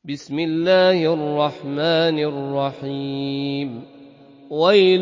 بسم الله الرحمن الرحيم. ويل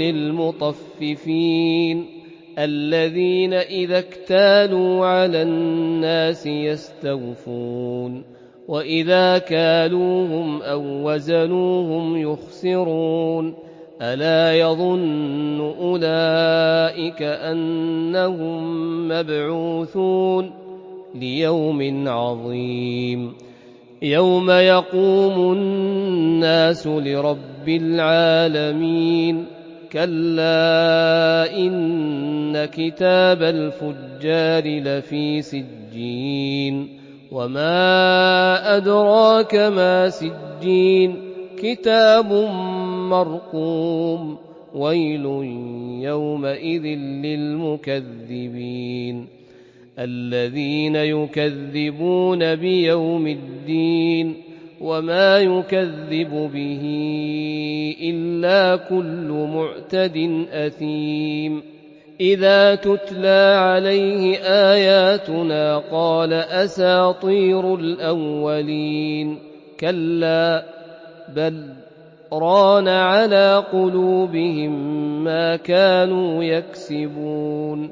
للمطففين الذين إذا اكتالوا على الناس يستوفون وإذا كالوهم أو وزنوهم يخسرون ألا يظن أولئك أنهم مبعوثون ليوم عظيم يوم يقوم الناس لرب العالمين كلا إن كتاب الفجار لفي سجين وما أدراك ما سجين كتاب مرقوم ويل يومئذ للمكذبين الذين يكذبون بيوم الدين وما يكذب به إلا كل معتد أثيم إذا تتلى عليه آياتنا قال أساطير الأولين كلا بل ران على قلوبهم ما كانوا يكسبون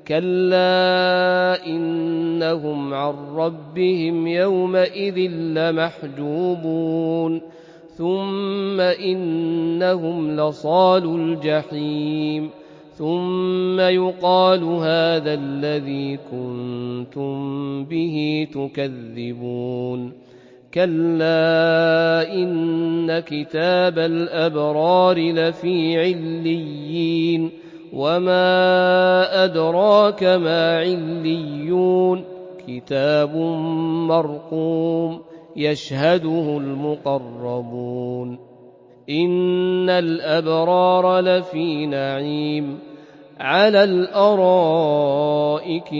كلا إنهم عن ربهم يومئذ لمحجوبون ثم إنهم لصالو الجحيم ثم يقال هذا الذي كنتم به تكذبون كلا إن كتاب الأبرار لفي عليين وما أدراك ما عليون كتاب مرقوم يشهده المقربون إن الأبرار لفي نعيم على الأرائك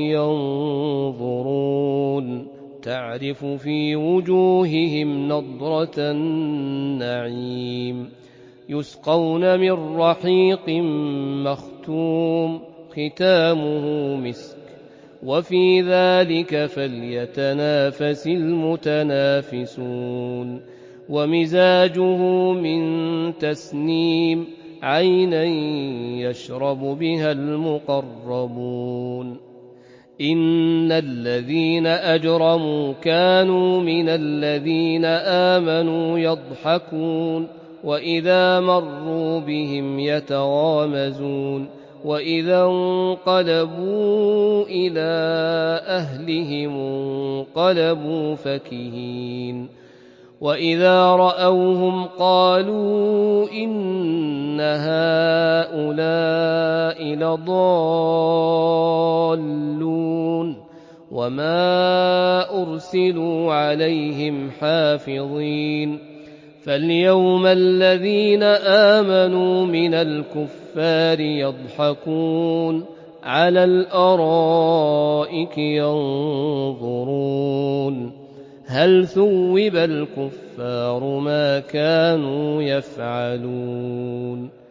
ينظرون تعرف في وجوههم نضرة النعيم يسقون من رحيق مختوم ختامه مسك وفي ذلك فليتنافس المتنافسون ومزاجه من تسنيم عينا يشرب بها المقربون إن الذين أجرموا كانوا من الذين آمنوا يضحكون وإذا مروا بهم يتغامزون وإذا انقلبوا إلى أهلهم انقلبوا فكهين وإذا رأوهم قالوا إن هؤلاء لضالون وما أرسلوا عليهم حافظين فاليوم الذين آمنوا من الكفار يضحكون على الأرائك ينظرون هل ثوب الكفار ما كانوا يفعلون